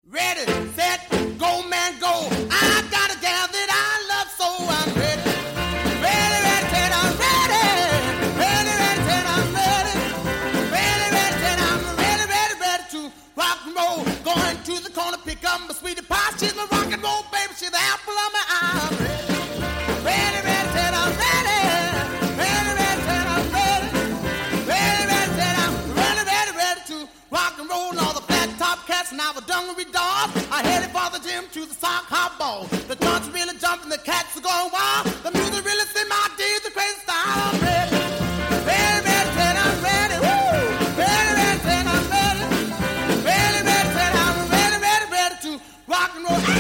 Ready, set, go, man, go. I got a gal that I love, so I'm ready. Ready, ready, set, I'm ready. Ready, ready, set, I'm ready. Ready, ready, set, I'm ready, ready, ready to rock and roll. Going to the corner, pick up my sweetie pie. She's my rock and roll baby, she's the apple of my eye. I'm ready. Ready, ready, set, I'm ready. Ready, ready, set, I'm ready. Ready, ready, set, I'm ready, ready, ready to rock and roll. All the flat top cats and our dungaree dogs. I headed for the gym to the sock hop ball. The joints really jumping, the cats are going wild. The music really set my days, the crazy style. I'm ready. Ready, ready, set, I'm ready. Woo! Ready, ready, set, I'm ready. Ready, ready, set, I'm ready, ready, ready to rock and roll.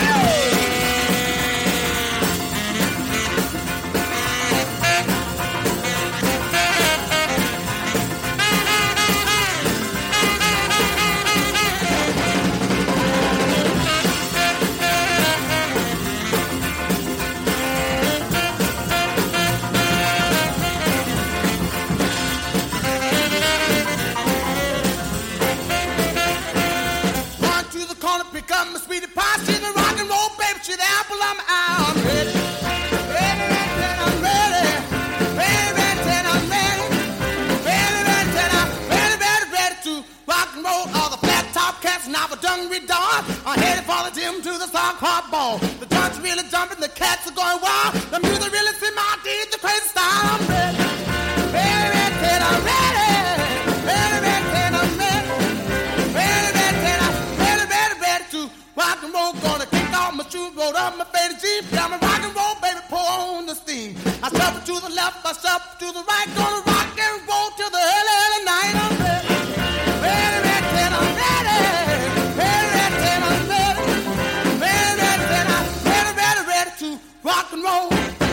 Pick up my sweetie pie, she's the rock and roll baby, she's the apple of my eye. I'm ready. Ready, ready, ready, I'm ready. Ready, ready, ready, I'm ready. Ready, ready, ready, I'm ready, ready, ready to rock and roll. All the flat top cats and our dungaree dogs are headed for the gym to the sock hop ball. The joints really jumping, the cats are going wild. The music really set my teeth, the crazy style. I'm ready. Ready, ready, ready, I'm ready. Ready, ready, ready, I'm ready. Ready, ready, ready, I'm ready, ready, ready to rock and roll. Gonna kick off my shoes, roll up my faded Jeep. Got my rock and roll, baby, pour on the steam. I shuffle to the left, I shuffle to the right. Gonna rock and roll till the early, early night. I'm ready. Ready, ready, ready, I'm ready. Ready, ready, ready, I'm ready. Ready, ready, ready, I'm ready, ready, ready to rock and roll.